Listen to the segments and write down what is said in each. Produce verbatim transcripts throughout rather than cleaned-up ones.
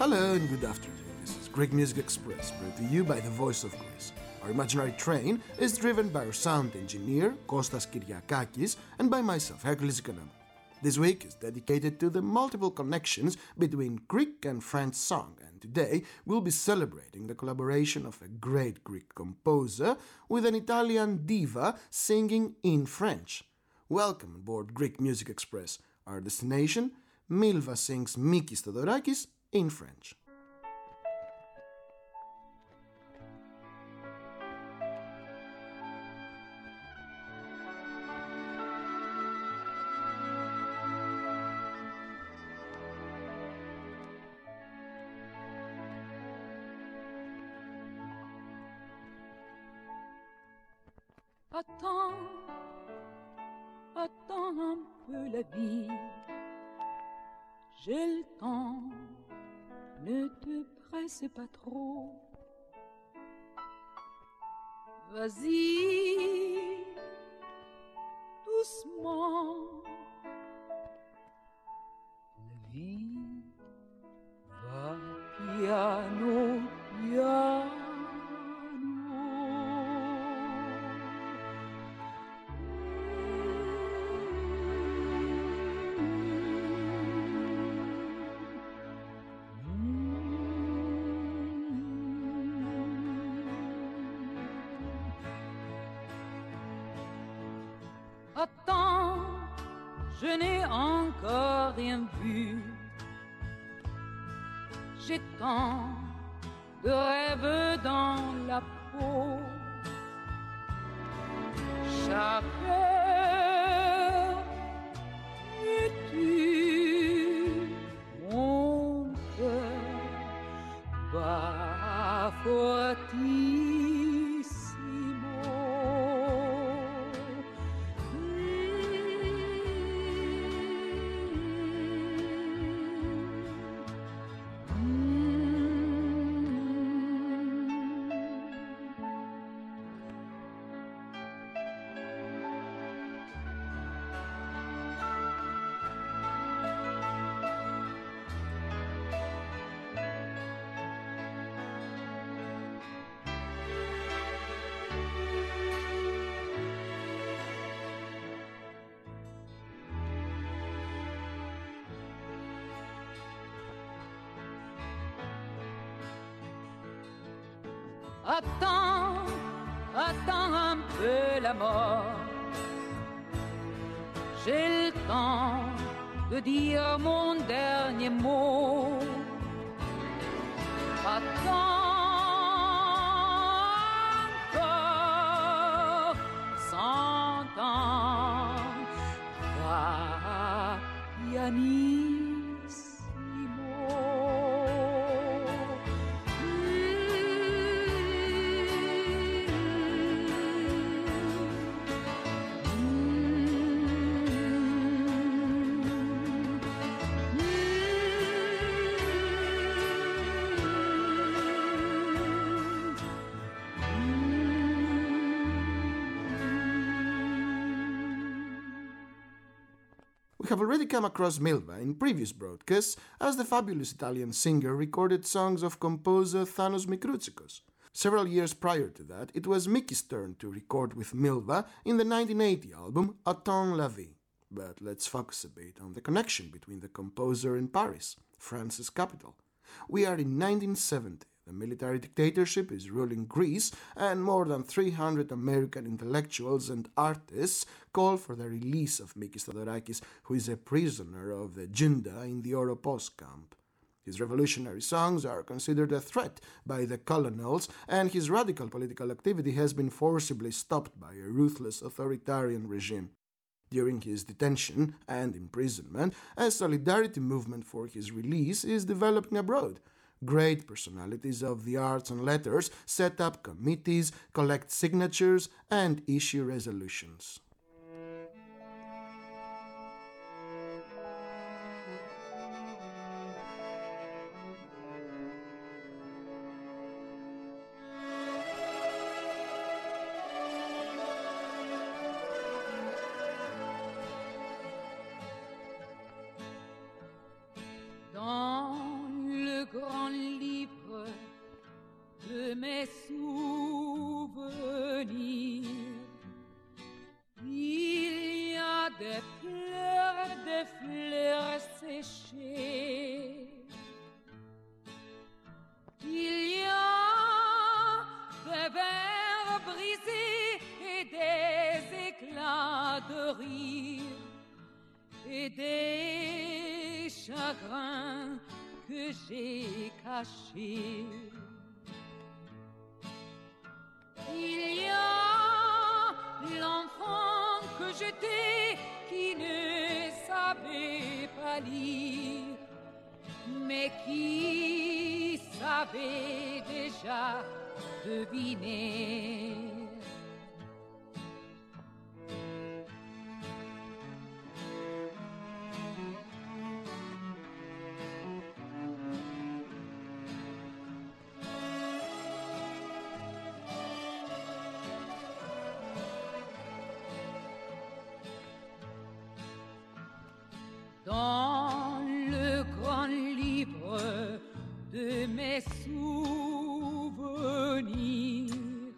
Hello and good afternoon. This is Greek Music Express, brought to you by the Voice of Greece. Our imaginary train is driven by our sound engineer, Kostas Kyriakakis, and by myself, Hercules Economou. This week is dedicated to the multiple connections between Greek and French song, and today we'll be celebrating the collaboration of a great Greek composer with an Italian diva singing in French. Welcome aboard Greek Music Express. Our destination, Milva sings Mikis Theodorakis in French. Attends, attends un peu la vie, j'ai le temps, ne te presse pas trop. Vas-y, doucement, la vie va piano, piano. Attends, je n'ai encore rien vu. J'ai tant de rêves dans la peau. Chaque heure me tue, mon cœur bat fortissimo. Attends, attends un peu la mort. J'ai le temps de dire mon dernier mot. Attends encore cent ans. Va, Yannick. We have already come across Milva in previous broadcasts as the fabulous Italian singer recorded songs of composer Thanos Mikroutsikos. Several years prior to that, it was Miki's turn to record with Milva in the nineteen eighty album Attends la vie. But let's focus a bit on the connection between the composer and Paris, France's capital. We are in nineteen seventy. The military dictatorship is ruling Greece, and more than three hundred American intellectuals and artists call for the release of Mikis Theodorakis, who is a prisoner of the junta in the Oropos camp. His revolutionary songs are considered a threat by the colonels, and his radical political activity has been forcibly stopped by a ruthless authoritarian regime. During his detention and imprisonment, a solidarity movement for his release is developing abroad. Great personalities of the arts and letters set up committees, collect signatures, and issue resolutions. Dans le grand mes souvenirs. Il y a des pleurs, des fleurs séchées. Il y a des verres brisés et des éclats de rire et des chagrins que j'ai cachés. Il y a l'enfant que j'étais qui ne savait pas lire, mais qui savait déjà deviner. Dans le grand livre de mes souvenirs,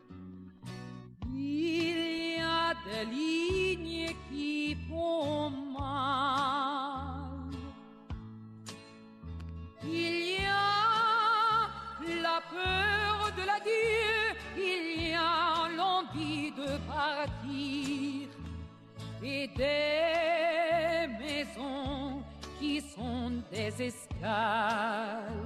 il y a des lignes qui font mal. Il y a la peur de l'adieu, il y a l'envie de partir et des maisons qui sont des escales.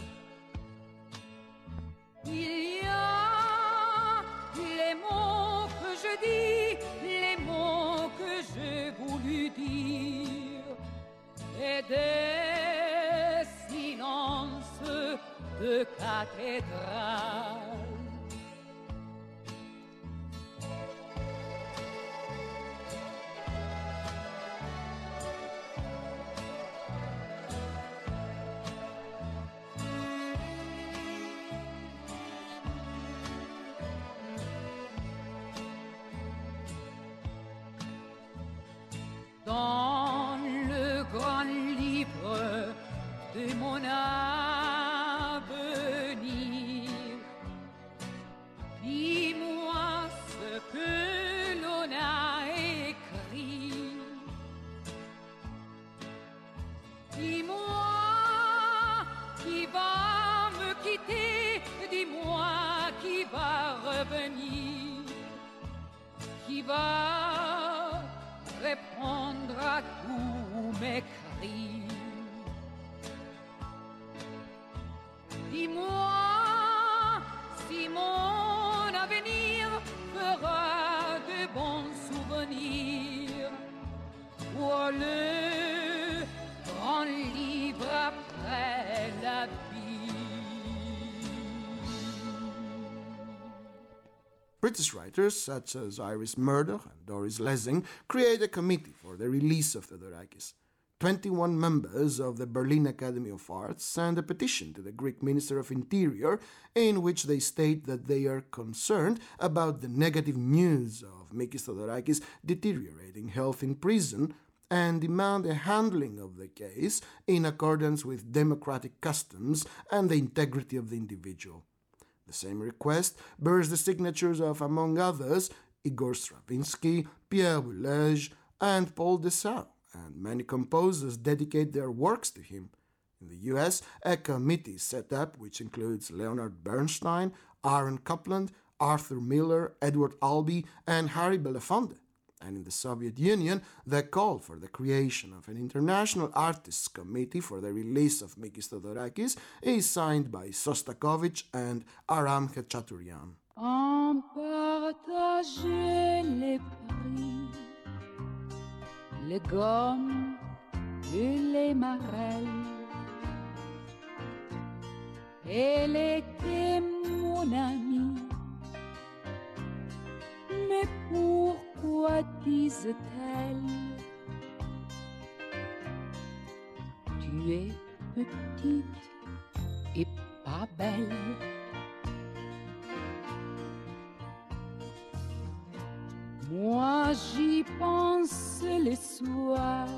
Il y a les mots que je dis, les mots que j'ai voulu dire, et des silences de cathédrale. Dans le grand livre de mon avenir, dis-moi ce que l'on a écrit. Dis-moi qui va me quitter, dis-moi qui va revenir, qui va répondre à tous mes cris. Dis-moi si mon avenir fera de bons souvenirs ou le grand livre après la vie. British writers such as Iris Murdoch and Doris Lessing create a committee for the release of Theodorakis. twenty-one members of the Berlin Academy of Arts send a petition to the Greek Minister of Interior in which they state that they are concerned about the negative news of Mikis Theodorakis' deteriorating health in prison and demand a handling of the case in accordance with democratic customs and the integrity of the individual. The same request bears the signatures of, among others, Igor Stravinsky, Pierre Boulez, and Paul Dessau, and many composers dedicate their works to him. In the U S, a committee is set up which includes Leonard Bernstein, Aaron Copland, Arthur Miller, Edward Albee, and Harry Belafonte. And in the Soviet Union, the call for the creation of an international artists committee for the release of Mikis Theodorakis is signed by Sostakovich and Aram Khachaturian. En partager les prix, les gommes et les marelles. Elle était mon amie, mais pourquoi disent-elles? Tu es petite et pas belle. Moi j'y pense les soirs,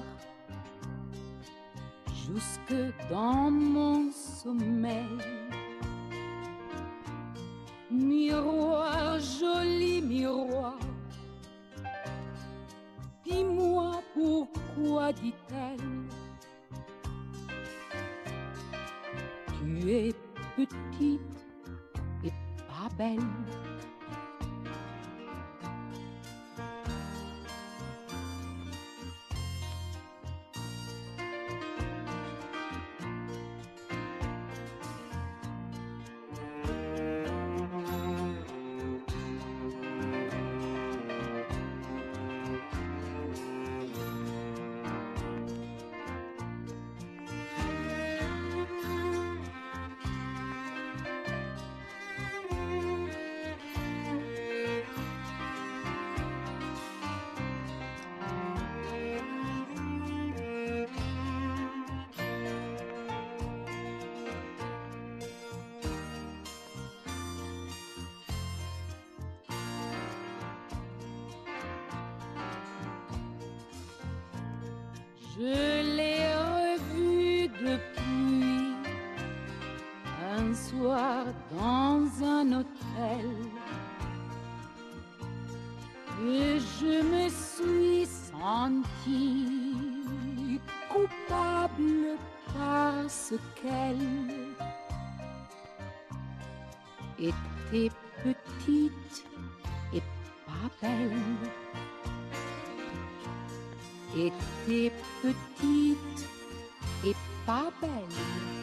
jusque dans mon sommeil. belle. Je l'ai revue depuis un soir dans un hôtel et je me suis sentie coupable parce qu'elle était petite et pas belle. Était petite et pas belle.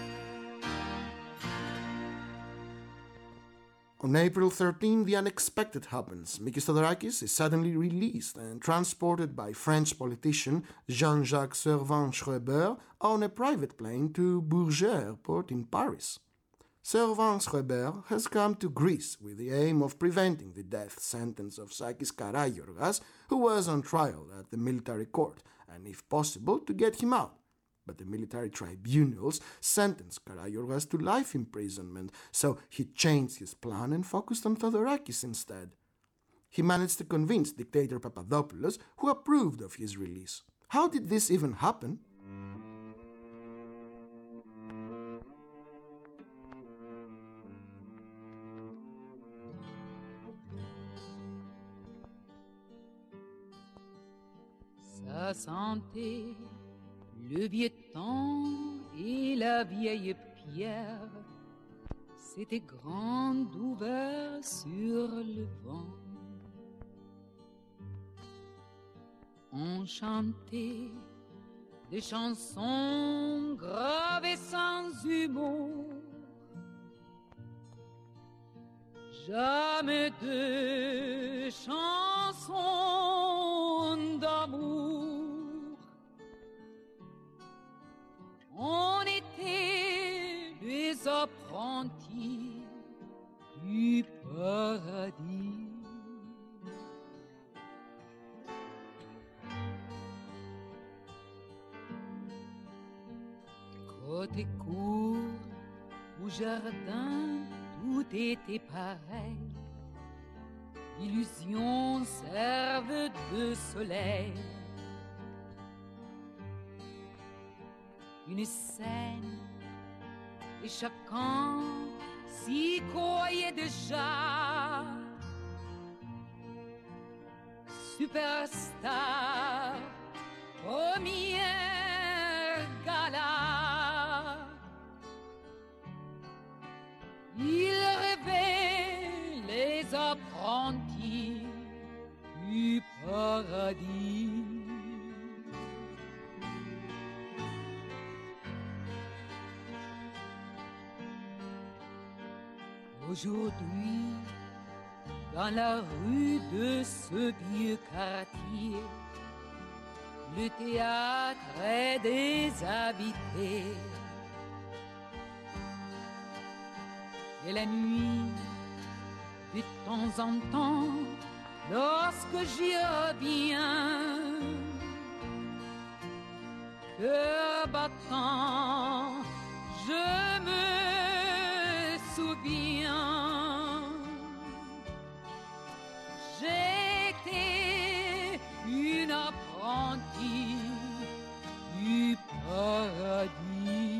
On April thirteenth, the unexpected happens. Mikis Theodorakis is suddenly released and transported by French politician Jean-Jacques Servan-Schreiber on a private plane to Bourget Airport in Paris. Servan-Schreiber has come to Greece with the aim of preventing the death sentence of Sakis Karagiorgas, who was on trial at the military court, and if possible to get him out. But the military tribunals sentenced Karagiorgas to life imprisonment, so he changed his plan and focused on Theodorakis instead. He managed to convince dictator Papadopoulos, who approved of his release. How did this even happen? Sa santé, le vieux temps et la vieille pierre s'étaient grands ouverts sur le vent. On chantait des chansons gravées sans humour, jamais de chansons d'amour. On était les apprentis du paradis. Côté cour ou jardin, tout était pareil. L'illusion serve de soleil. Une scène et chacun s'y croyait déjà. Superstar, première gala. Il rêvait les apprentis du paradis. Aujourd'hui, dans la rue de ce vieux quartier, le théâtre est déshabité. Et la nuit, de temps en temps, lorsque j'y reviens, cœur battant, je me souviens, j'étais une apprentie du paradis.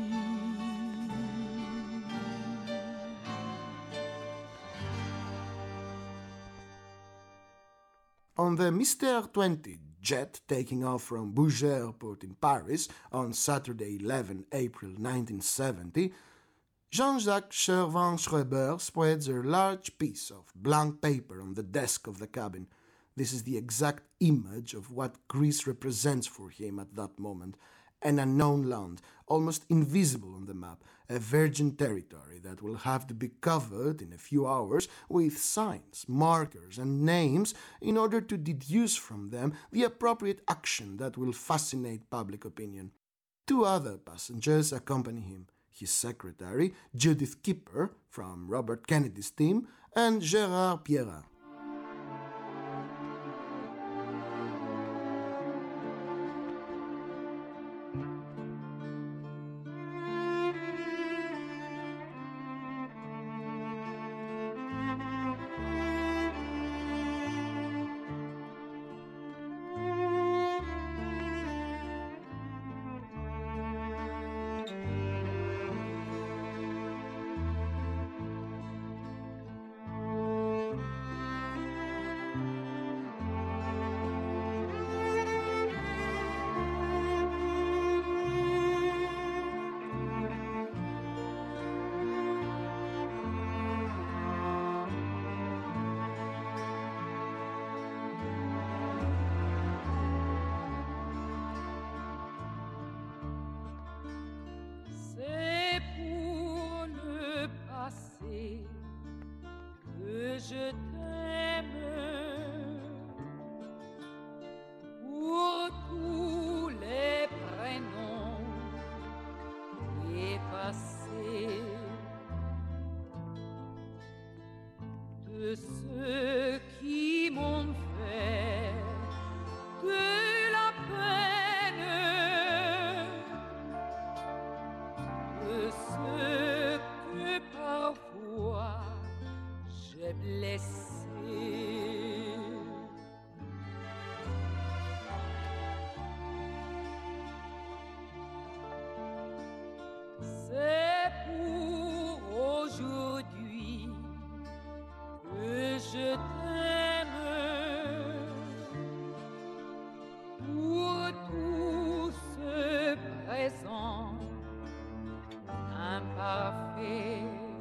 On the Mister twenty jet taking off from Bourget Airport in Paris on Saturday, eleventh April nineteen seventy, Jean-Jacques Servan-Schreiber spreads a large piece of blank paper on the desk of the cabin. This is the exact image of what Greece represents for him at that moment. An unknown land, almost invisible on the map, a virgin territory that will have to be covered in a few hours with signs, markers, and names in order to deduce from them the appropriate action that will fascinate public opinion. Two other passengers accompany him, his secretary, Judith Kipper, from Robert Kennedy's team, and Gérard Pierrat. Je t'aime pour tous les prénoms effacés de ceux qui m'ont fait de la peine, de ceux que parfois j'ai blessé. C'est pour aujourd'hui que je t'aime, pour tout ce présent imparfait.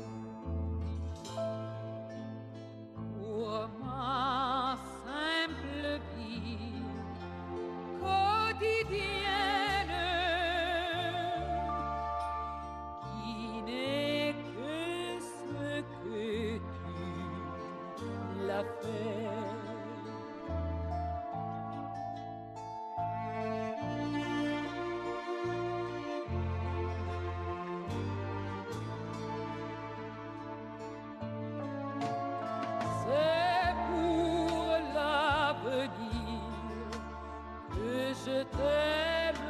Je t'aime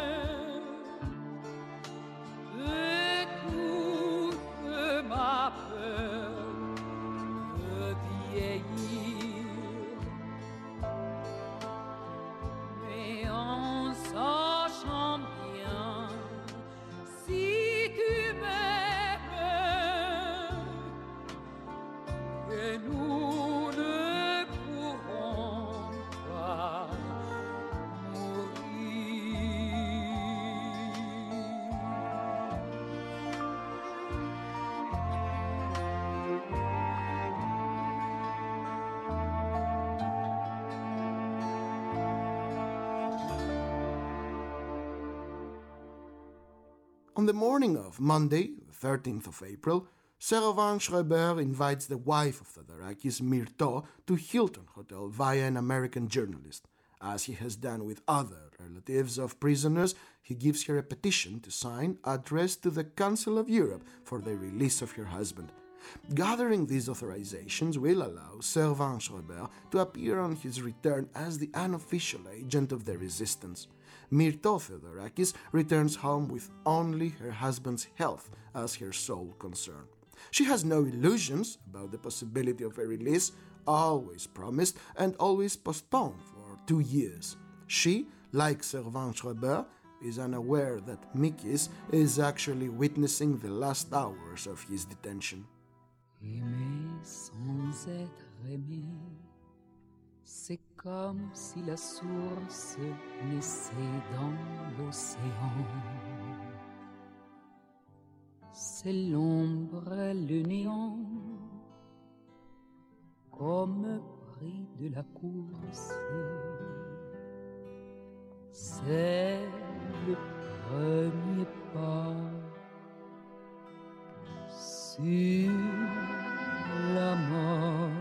de toute ma peur de vieillir, mais en sachant bien si tu m'aimes que nous ne pourrons pas. On the morning of Monday, the thirteenth of April, Servan-Schreiber invites the wife of Theodorakis, Myrto, to Hilton Hotel via an American journalist. As he has done with other relatives of prisoners, he gives her a petition to sign addressed to the Council of Europe for the release of her husband. Gathering these authorizations will allow Servan-Schreiber to appear on his return as the unofficial agent of the resistance. Myrto Theodorakis returns home with only her husband's health as her sole concern. She has no illusions about the possibility of a release, always promised and always postponed for two years. She, like Servan-Schreiber, is unaware that Mikis is actually witnessing the last hours of his detention. Aimer sans être aimé, c'est comme si la source naissait dans l'océan. c'est l'ombre, le néant, comme prix de la course. C'est le premier pas sur la mort.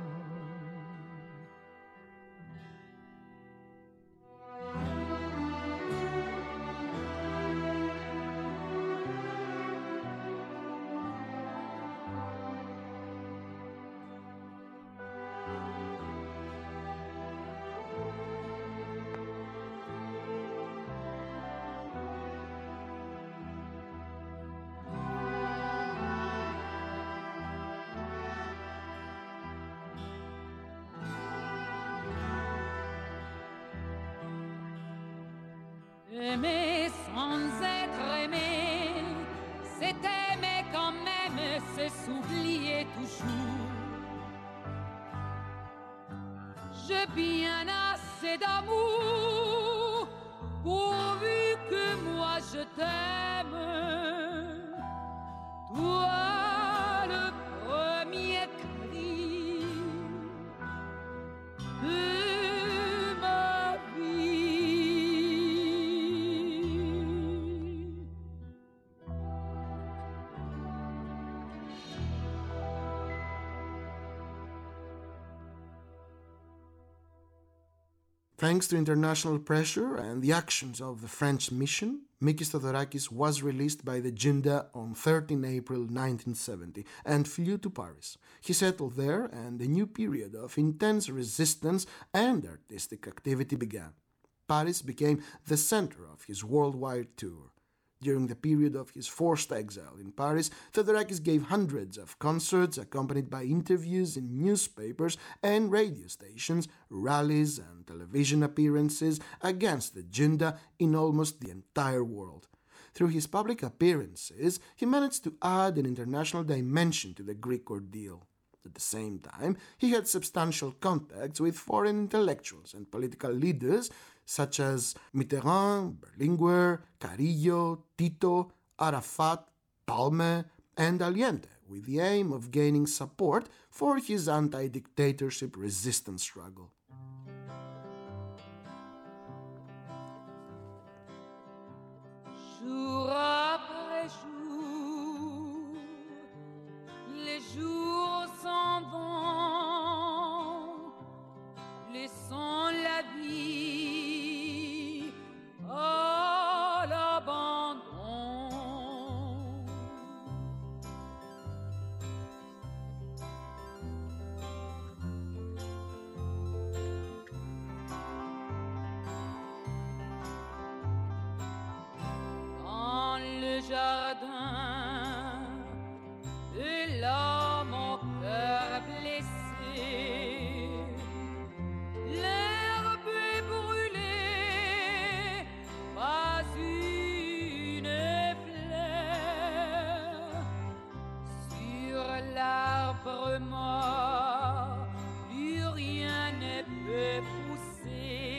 Aimer sans être aimé, c'est aimer quand même, c'est s'oublier toujours. J'ai bien assez d'amour, pourvu que moi je t'aime. Toi le premier cri de ma vie. Thanks to international pressure and the actions of the French mission, Mikis Theodorakis was released by the junta on the thirteenth of April nineteen seventy and flew to Paris. He settled there and a new period of intense resistance and artistic activity began. Paris became the center of his worldwide tour. During the period of his forced exile in Paris, Theodorakis gave hundreds of concerts accompanied by interviews in newspapers and radio stations, rallies and television appearances against the junta in almost the entire world. Through his public appearances, he managed to add an international dimension to the Greek ordeal. At the same time, he had substantial contacts with foreign intellectuals and political leaders such as Mitterrand, Berlinguer, Carrillo, Tito, Arafat, Palme, and Allende, with the aim of gaining support for his anti-dictatorship resistance struggle. Jour après jour, les jours s'en vont, laissant la vie à l'abandon. Dans le jardin de l'homme au cœur blessé, l'herbe est brûlée, pas une fleur sur l'arbre mort, plus rien ne peut pousser,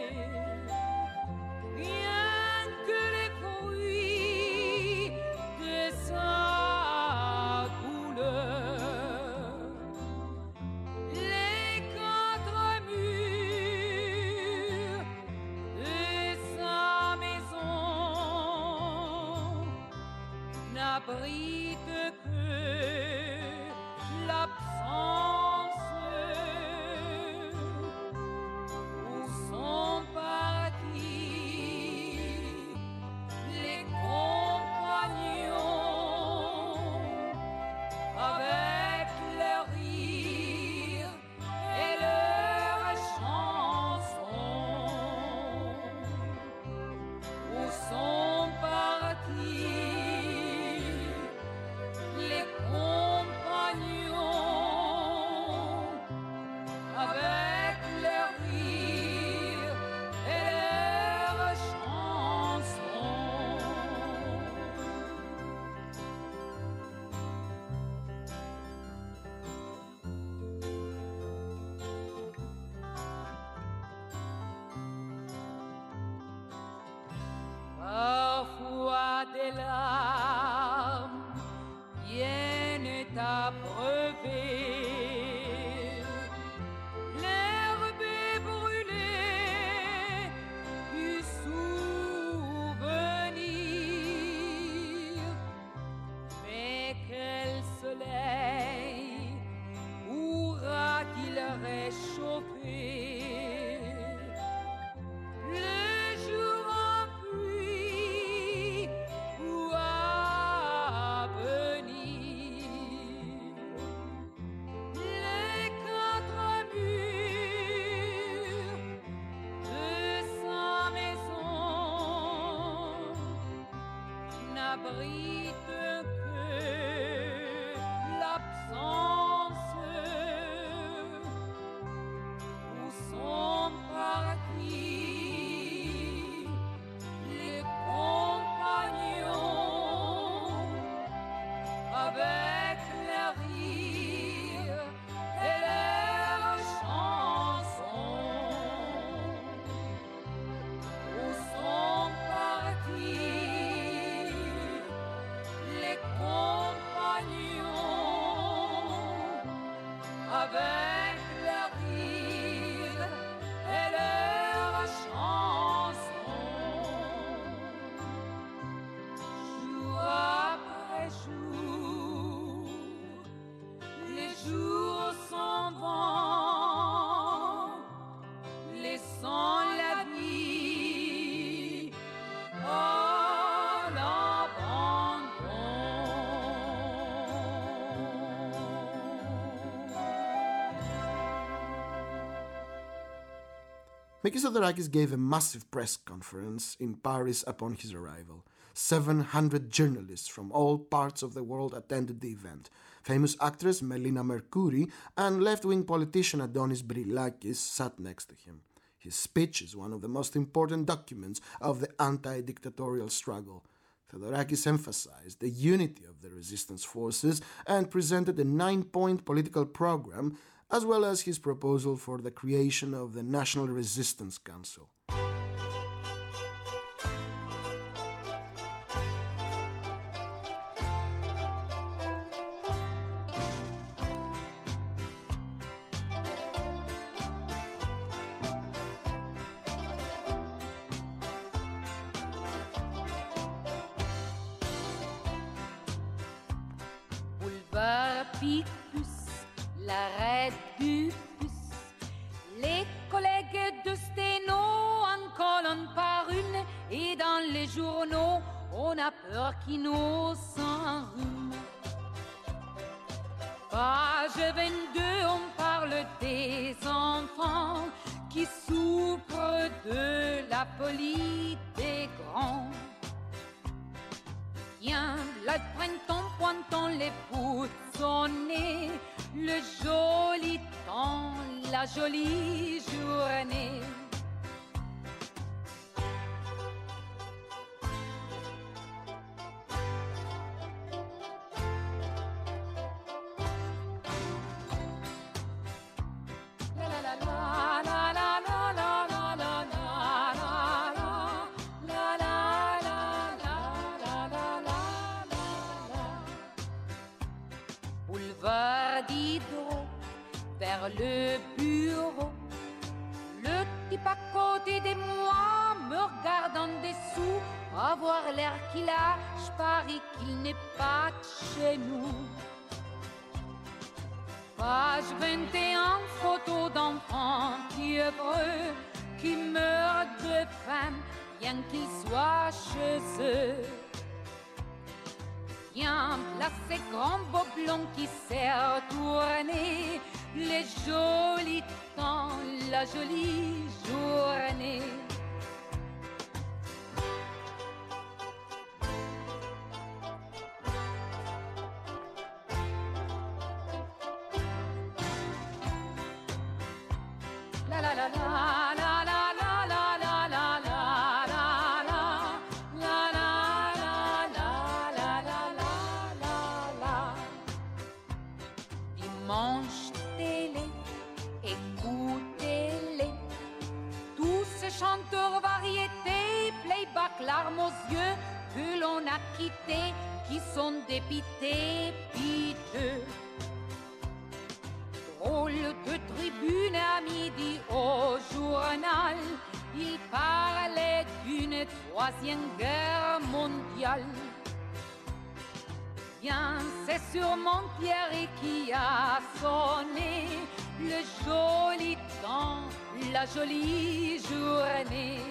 rien que les fruits de sa douleur. Les quatre murs de sa maison n'abritent que l'absence avec leur rire et leurs chansons. Jour après jour, les jours s'en vont, laissant la vie à l'abandon. Mikis Theodorakis gave a massive press conference in Paris upon his arrival. seven hundred journalists from all parts of the world attended the event. Famous actress Melina Mercouri and left-wing politician Adonis Brilakis sat next to him. His speech is one of the most important documents of the anti-dictatorial struggle. Theodorakis emphasized the unity of the resistance forces and presented a nine-point political program, as well as his proposal for the creation of the National Resistance Council. Boulevard Picpus, l'arrêt du bus, les collègues de Sténo en colonne par une, et dans les journaux, on a peur qu'ils nous s'enrhument. Page vingt-deux, on parle des enfants qui souffrent de la folie des grands. Viens, là le printemps pointant les boutonnés, le joli temps, la jolie journée. La la la la la la la la la la la la la la. Boulevard Diderot, vers le bureau. Le type à côté de moi me regarde en dessous, à voir l'air qu'il a, je parie qu'il n'est pas de chez nous. Page vingt et un, photo d'enfants fiévreux qui meurent de faim, bien qu'ils soient chez eux. Viens, là ces grands beaux blonds qui servent tourner, les jolis temps, la jolie journée. La la la la la la la la la la la la la la la la la la. Dimanche télé, écoutez-les, tous ces chanteurs variétés, playback, larmes aux yeux, que l'on a quittés, qui sont dépités, piteux. Drôle de tribune à midi au journal, il parlait d'une troisième guerre mondiale. Bien, c'est sûrement Pierre qui a sonné le joli temps, la jolie journée.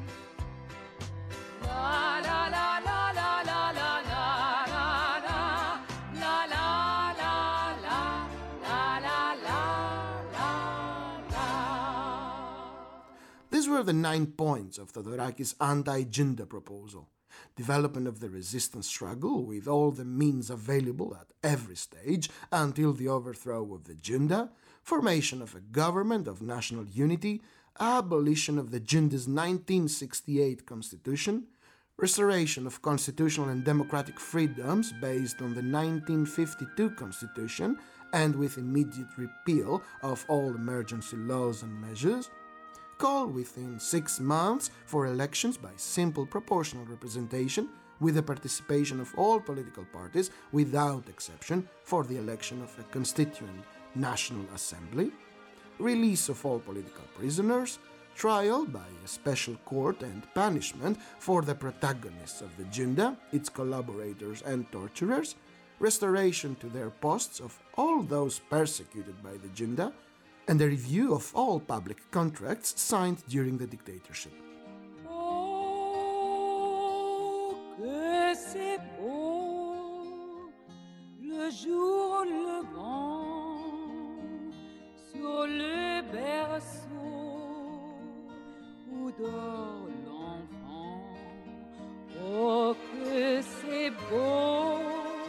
La la la la la la la la la la la la la la la la la. These were the nine points of Theodorakis' anti-Junta proposal. Development of the resistance struggle with all the means available at every stage until the overthrow of the junta, formation of a government of national unity, abolition of the junta's nineteen sixty-eight constitution, restoration of constitutional and democratic freedoms based on the nineteen fifty-two constitution and with immediate repeal of all emergency laws and measures, call within six months for elections by simple proportional representation with the participation of all political parties without exception for the election of a constituent National Assembly, release of all political prisoners, trial by a special court and punishment for the protagonists of the junta, its collaborators and torturers, restoration to their posts of all those persecuted by the junta, and a review of all public contracts signed during the dictatorship. Oh, que c'est beau, le jour levant sur le berceau où dort l'enfant. Oh, que c'est beau,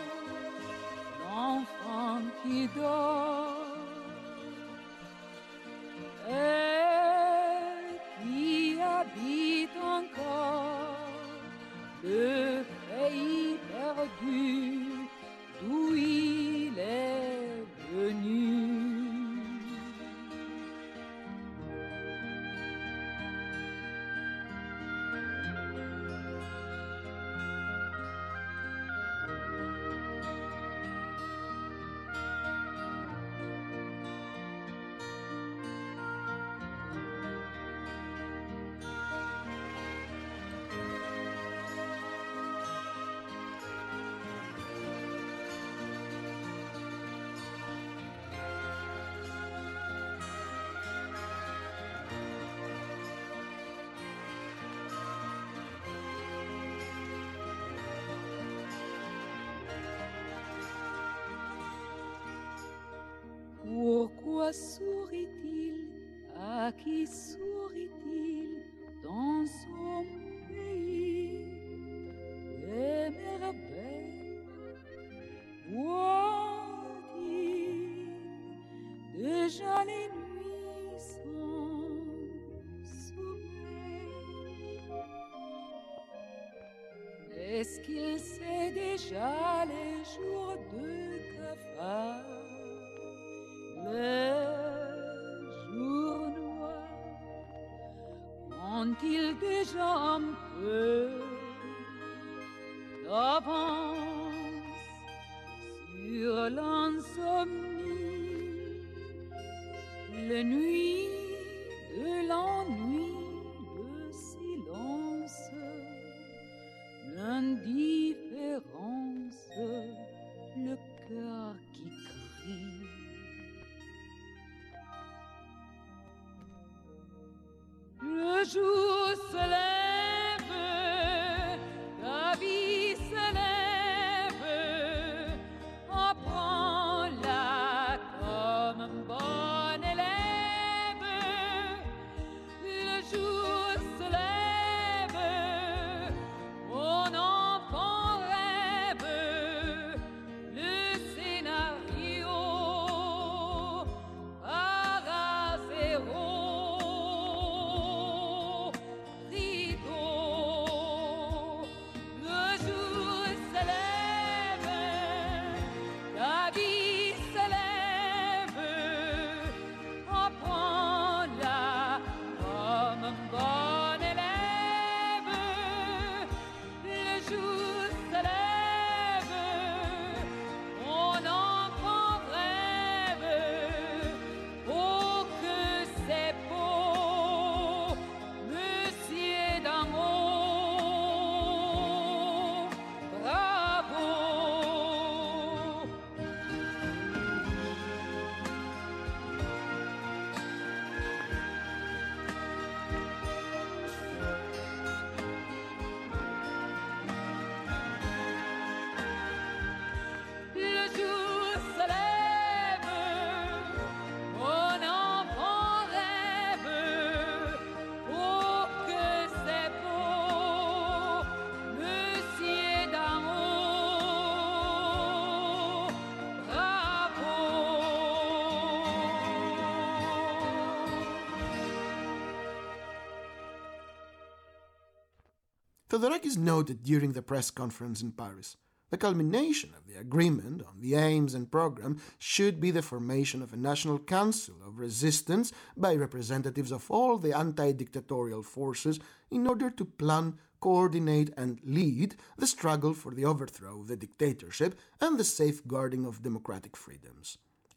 l'enfant qui dort et qui habite encore le pays perdu d'où il est venu. Pourquoi sourit-il? À qui sourit-il dans son pays? Des merveilles voit-il déjà les nuits sans sommeil? Est-ce qu'il sait déjà les jours de cafard? Les jours noirs ont-ils déjà un peu d'avance sur l'insomnie? La nuit de l'ennui, le silence, l'indifférence, le cœur qui crie. Le jour se lève, la vie se lève, apprends-la comme un bon élève. Le jour se lève, mon enfant rêve, le scénario part à zéro. Theodorakis noted during the press conference in Paris, the culmination of the agreement on the aims and program should be the formation of a national council of resistance by representatives of all the anti-dictatorial forces in order to plan, coordinate and lead the struggle for the overthrow of the dictatorship and the safeguarding of democratic freedoms.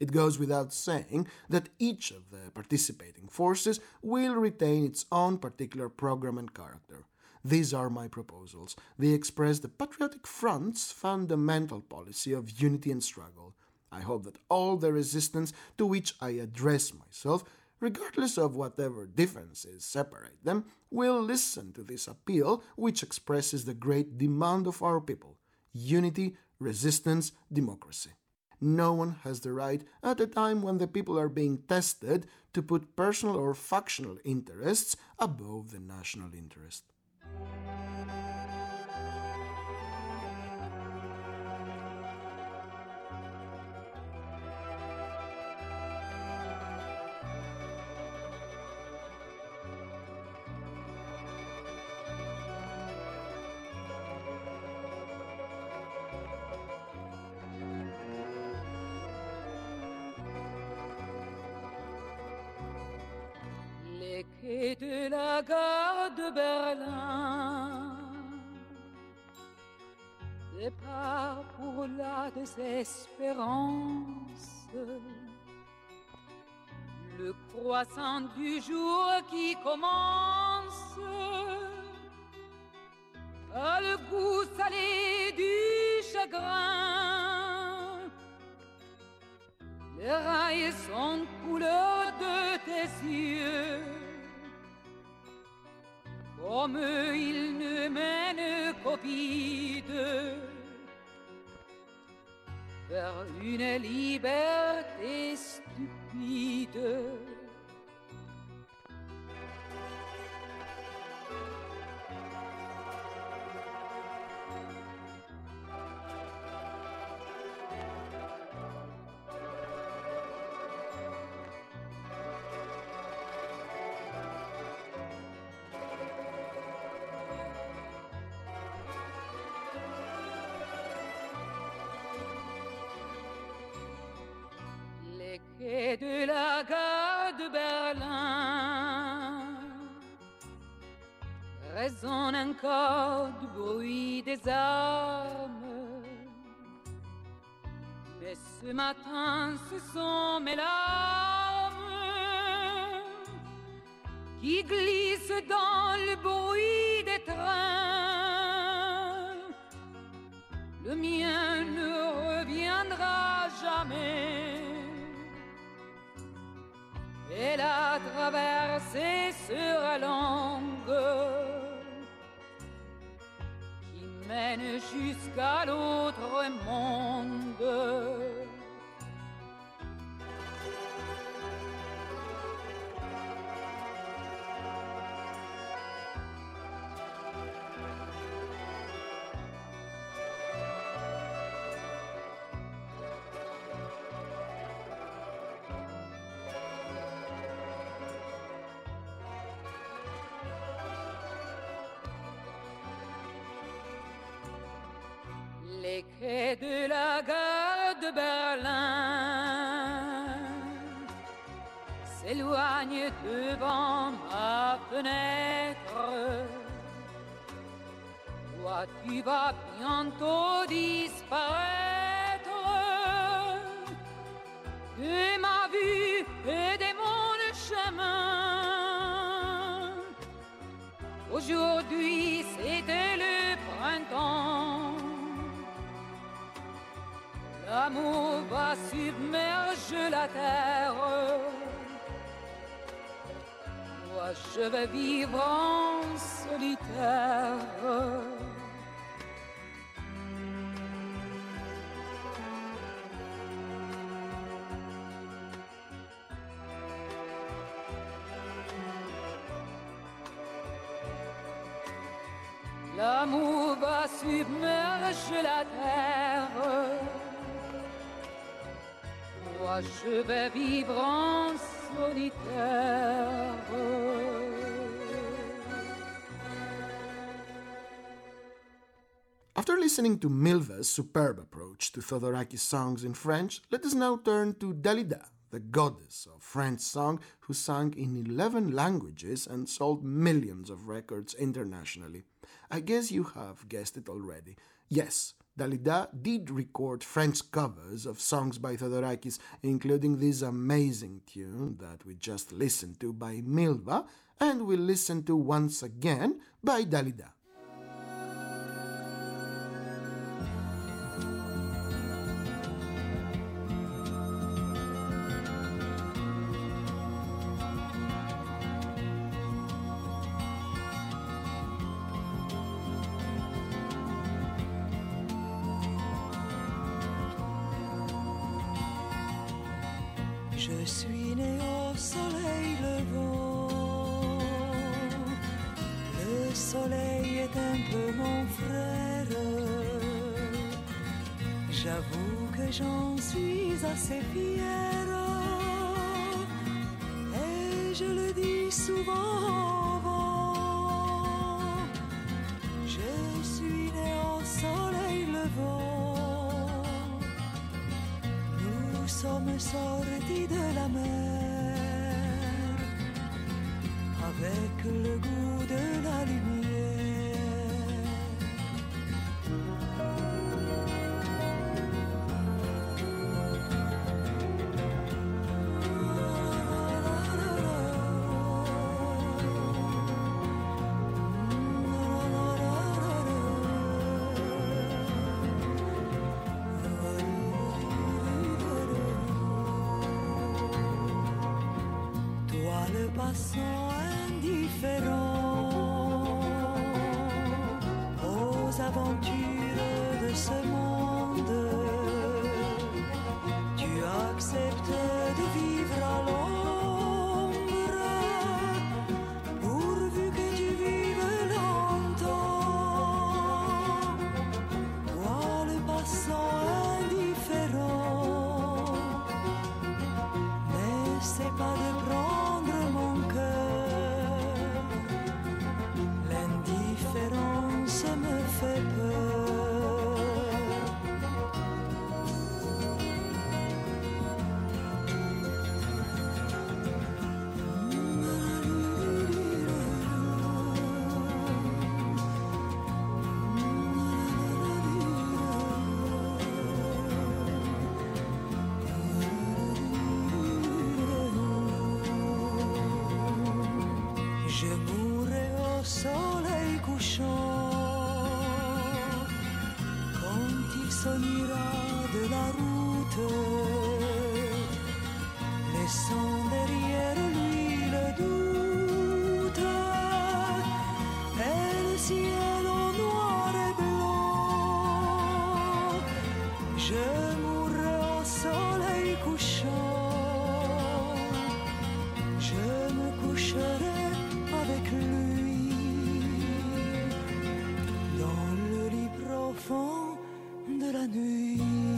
It goes without saying that each of the participating forces will retain its own particular program and character. These are my proposals. They express the Patriotic Front's fundamental policy of unity and struggle. I hope that all the resistance to which I address myself, regardless of whatever differences separate them, will listen to this appeal which expresses the great demand of our people: unity, resistance, democracy. No one has the right, at a time when the people are being tested, to put personal or factional interests above the national interest. Les quais de la gare de Berlin, départ pour la désespérance, le croissant du jour qui commence a le goût salé du chagrin. Les rails sont couleur de tes yeux, comme ils ne mènent qu'au vide, vers une liberté stupide. Et de la gare de Berlin résonne encore du bruit des armes. Mais ce matin, ce sont mes larmes qui glissent dans le bruit des trains. Le mien ne reviendra jamais. Et la traversée sera longue, qui mène jusqu'à l'autre monde. Les quais de la gare de Berlin s'éloignent devant ma fenêtre. Toi, tu vas bientôt disparaître de ma vue et de mon chemin. Aujourd'hui, c'était le printemps. L'amour va submerger la terre. Moi, je vais vivre en solitaire. L'amour va submerger la terre. Moi, je vais vivre en solitaire. After listening to Milva's superb approach to Thodorakis songs in French, let us now turn to Dalida, the goddess of French song who sang in eleven languages and sold millions of records internationally. I guess you have guessed it already. Yes, Dalida did record French covers of songs by Theodorakis, including this amazing tune that we just listened to by Milva, and we'll listen to once again by Dalida. Je suis né au soleil levant, le soleil est un peu mon frère, j'avoue que j'en suis assez fière, et je le dis souvent, je suis né au soleil levant, nous sommes sortis de la mer avec le goût de la lumière. Passant indifférent aux aventures de ce monde, tu acceptes de vivre à l'ombre pourvu que tu vives longtemps. Toi le passant indifférent, n'essaie pas de prendre me fait peur. Je mourrai au soleil couchant s'onira de la route, laissant derrière lui le doute et le ciel au noir et blanc. Je mourrai au soleil couchant, je me coucherai avec lui dans le lit profond de la nuit.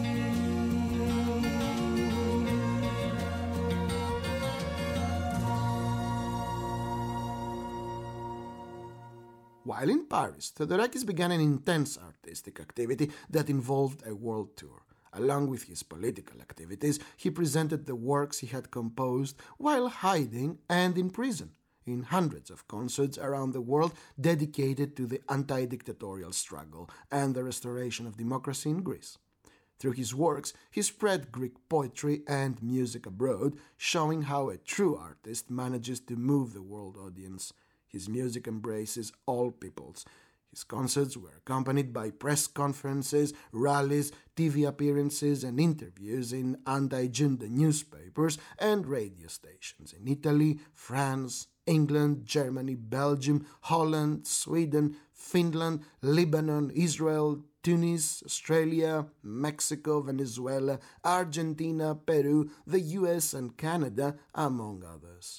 While in Paris, Theodorakis began an intense artistic activity that involved a world tour. Along with his political activities, he presented the works he had composed while hiding and in prison, in hundreds of concerts around the world dedicated to the anti-dictatorial struggle and the restoration of democracy in Greece. Through his works, he spread Greek poetry and music abroad, showing how a true artist manages to move the world audience. His music embraces all peoples. His concerts were accompanied by press conferences, rallies, T V appearances, and interviews in anti-junta newspapers and radio stations in Italy, France, England, Germany, Belgium, Holland, Sweden, Finland, Lebanon, Israel, Tunis, Australia, Mexico, Venezuela, Argentina, Peru, the U S and Canada, among others.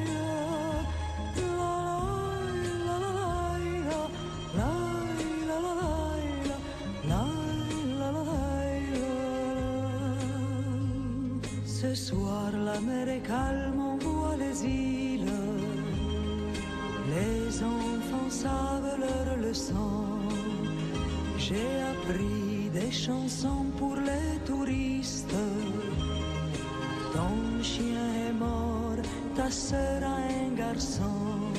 La soir la mer est calme, on voit les îles. Les enfants savent leur leçon. J'ai appris des chansons pour les touristes. Ton chien est mort, ta sœur a un garçon.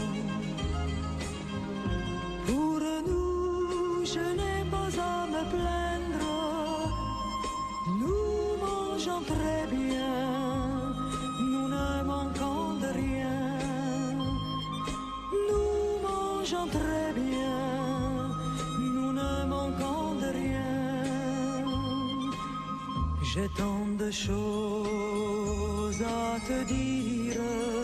Pour nous, je n'ai pas à me plaindre. Nous mangeons très bien, nous ne manquons de rien. Nous mangeons très bien, nous ne manquons de rien. J'ai tant de choses à te dire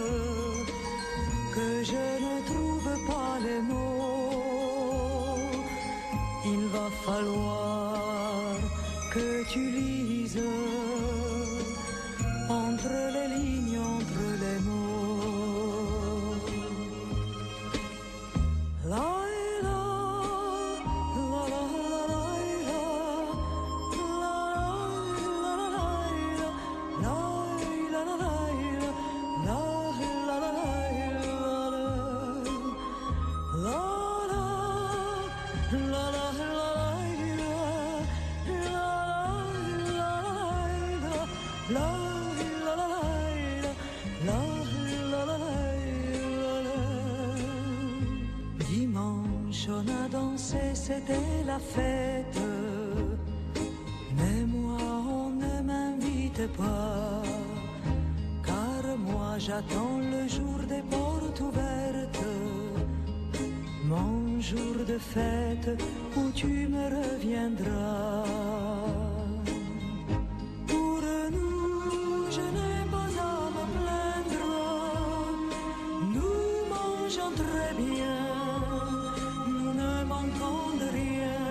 que je ne trouve pas les mots. Il va falloir que tu lises entre les lignes, entre les mots. La la la la Dimanche on a dansé, c'était la fête. Mais moi on ne m'invite pas, car moi j'attends le jour des portes ouvertes, mon jour de fête où tu me reviendras. Pour nous, je n'ai pas à me plaindre. Nous mangeons très bien, nous ne manquons de rien.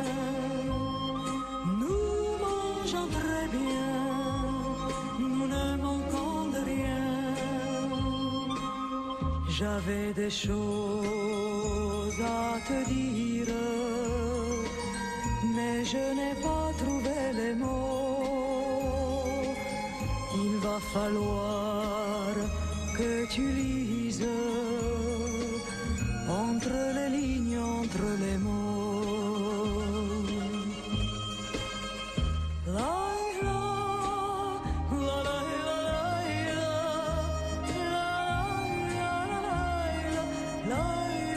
Nous mangeons très bien, nous ne manquons de rien. J'avais des choses à te dire, mais je n'ai pas trouvé les mots. Il va falloir que tu lises entre les lignes, entre les mots. La la la la la la la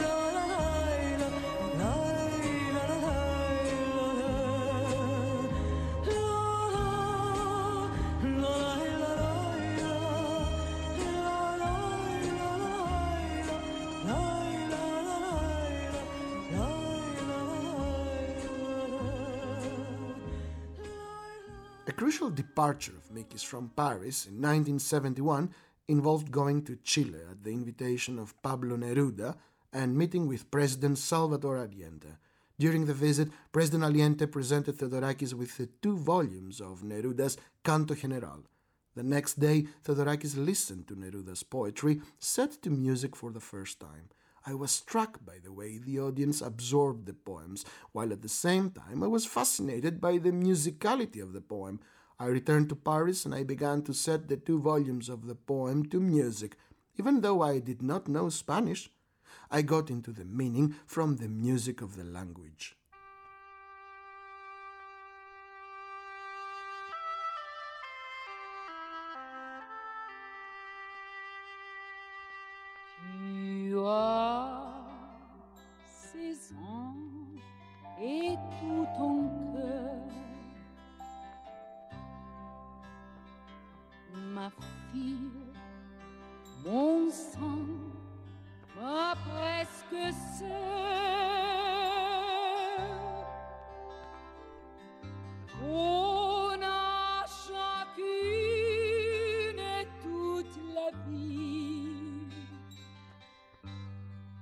A crucial departure of Mickey's from Paris in nineteen seventy-one involved going to Chile at the invitation of Pablo Neruda and meeting with President Salvador Allende. During the visit, President Allende presented Theodorakis with the two volumes of Neruda's Canto General. The next day, Theodorakis listened to Neruda's poetry, set to music for the first time. I was struck by the way the audience absorbed the poems, while at the same time I was fascinated by the musicality of the poem. I returned to Paris and I began to set the two volumes of the poem to music. Even though I did not know Spanish, I got into the meaning from the music of the language. Tu as seize ans et tout ton cœur, ma fille, mon sang, ma presque sœur. On a chacune toute la vie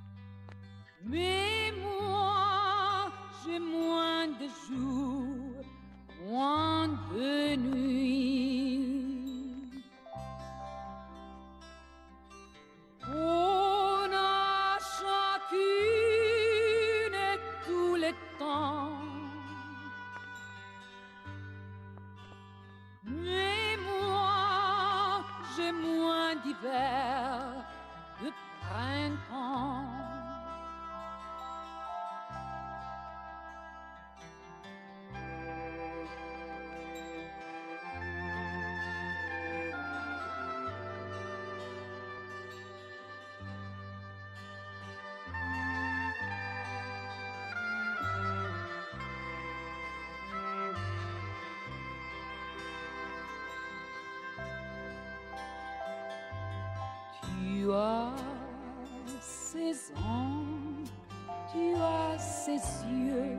Tu as ses ans, tu as ses yeux.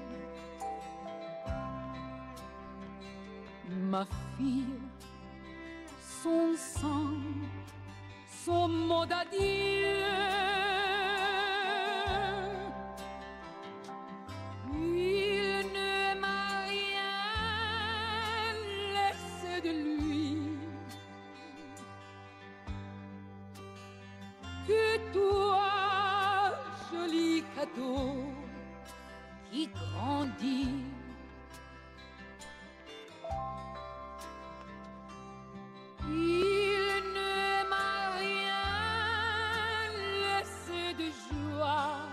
Ma fille, son sang, son mot d'adieu. Il ne m'a rien laissé de lui que toi, joli cadeau qui grandit. Il ne m'a rien laissé de joie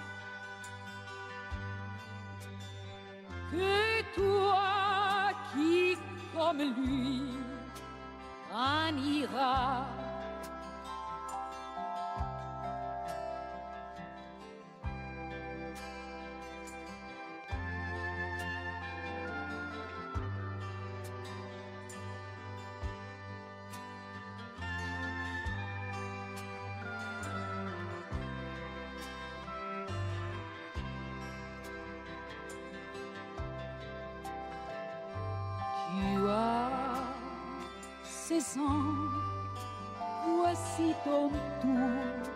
que toi qui, comme lui, en ira. Tu as seize ans, voici ton tour.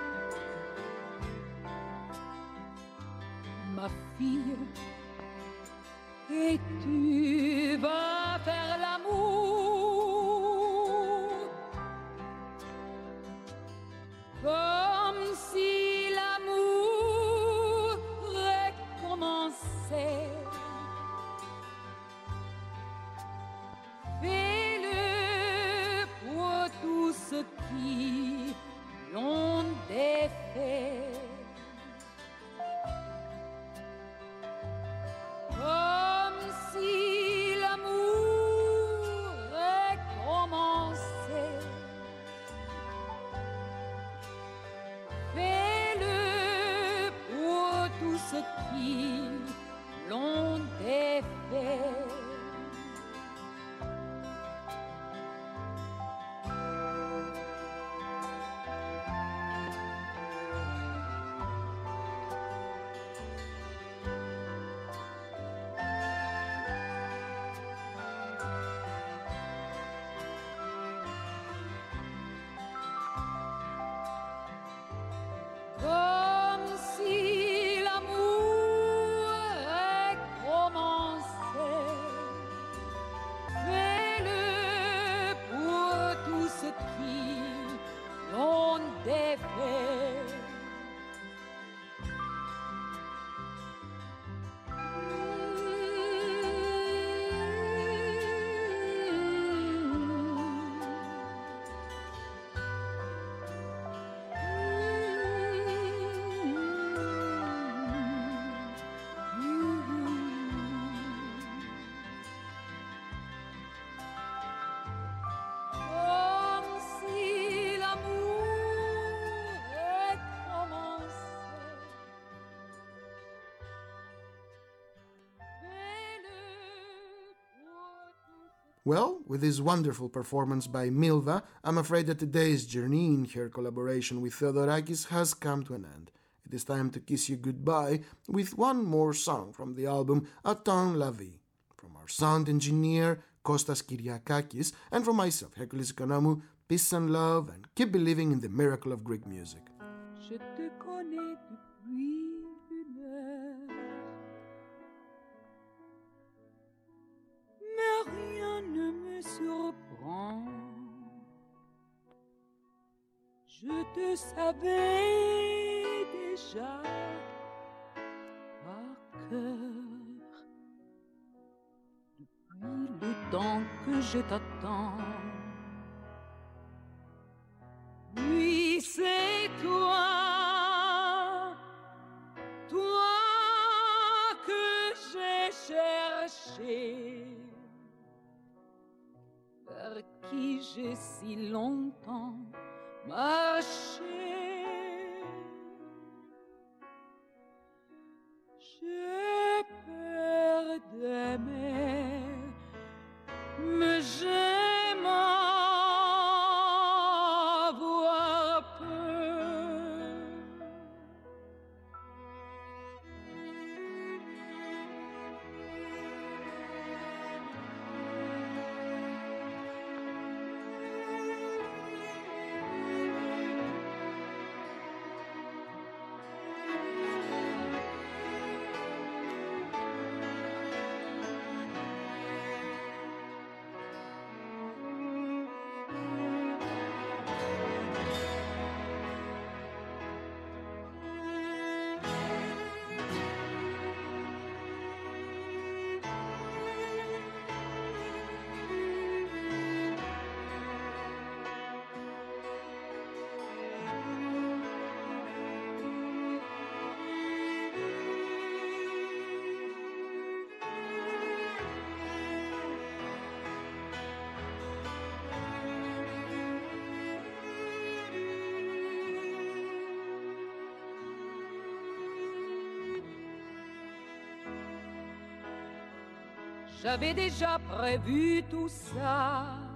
Ma fille, et tu vas faire l'amour comme si l'amour recommençait. Fais-le pour tous ceux qui l'ont défait. Comme si l'amour recommençait. Fais-le pour tous ceux qui l'ont défait. Comme si l'amour recommençait. Fais-le pour tous ceux qui l'ont défait. Comme si l'amour recommençait. Fais-le pour tous. Well, with this wonderful performance by Milva, I'm afraid that today's journey in her collaboration with Theodorakis has come to an end. It is time to kiss you goodbye with one more song from the album A Ton La Vie, from our sound engineer Kostas Kyriakakis, and from myself, Hercules Economou. Peace and love, and keep believing in the miracle of Greek music. Je te connais depuis une heure, mais rien ne me surprend. Je te savais déjà par cœur depuis le temps que je t'attends. Oui, c'est toi, toi que j'ai cherché, vers qui j'ai si longtemps marché. J'ai peur d'aimer, mais j'aime voir j'avais déjà prévu tout ça.